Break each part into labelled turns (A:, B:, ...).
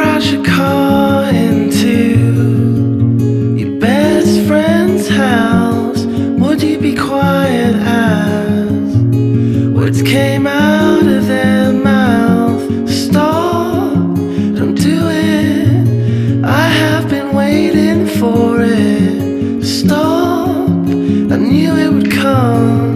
A: out your car into your best friend's house, would you be quiet as words came out of their mouth? Stop, don't do it, I have been waiting for it. Stop, I knew it would come.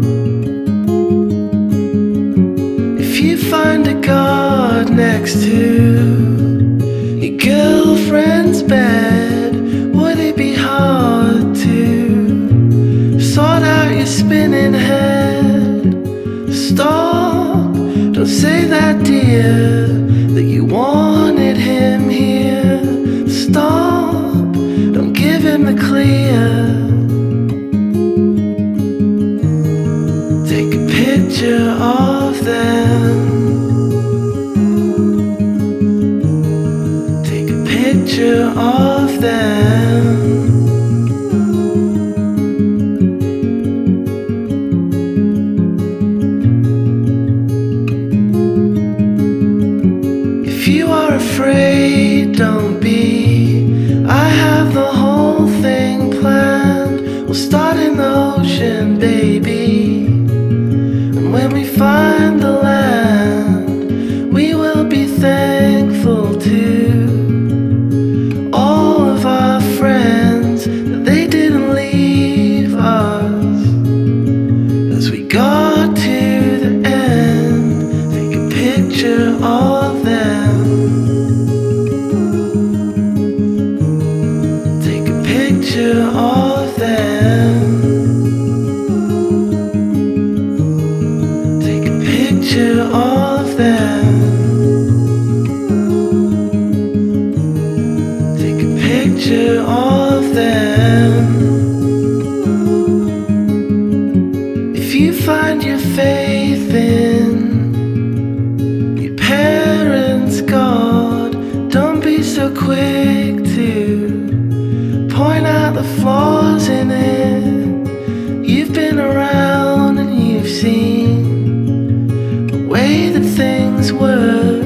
A: If you find a guard next to your girlfriend's bed, would it be hard to sort out your spinning head? Stop, don't say that, dear, that you wanted him here. Stop, don't give him the clear. Take a picture of them. Take a picture of them. If you are afraid, don't be. I have the whole thing planned. We'll start in the ocean, baby. And when we find the land, we will be thankful to all of our friends that they didn't leave us. As we got to the end, take a picture of them. Take a picture of them. Take a picture of them. Take a picture of them. If you find your faith in your parents' God, don't be so quick to point out the flaws in it. You've been around and you've seen the way that things were.